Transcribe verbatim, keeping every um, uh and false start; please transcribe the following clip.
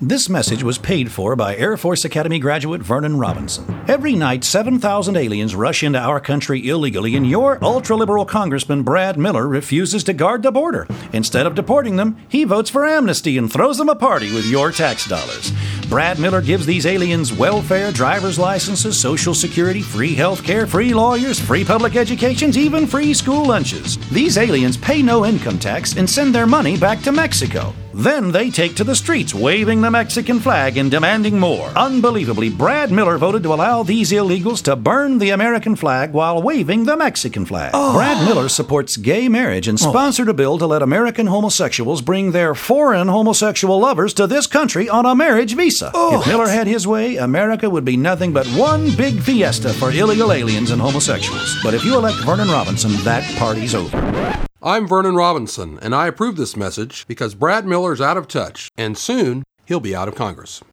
This message was paid for by Air Force Academy graduate Vernon Robinson. Every night, seven thousand aliens rush into our country illegally, and your ultra-liberal Congressman Brad Miller refuses to guard the border. Instead of deporting them, he votes for amnesty and throws them a party with your tax dollars. Brad Miller gives these aliens welfare, driver's licenses, social security, free health care, free lawyers, free public educations, even free school lunches. These aliens pay no income tax and send their money back to Mexico. Then they take to the streets, waving the Mexican flag and demanding more. Unbelievably, Brad Miller voted to allow these illegals to burn the American flag while waving the Mexican flag. Oh. Brad Miller supports gay marriage and sponsored a bill to let American homosexuals bring their foreign homosexual lovers to this country on a marriage visa. Oh. If Miller had his way, America would be nothing but one big fiesta for illegal aliens and homosexuals. But if you elect Vernon Robinson, that party's over. I'm Vernon Robinson, and I approve this message because Brad Miller's out of touch, and soon he'll be out of Congress.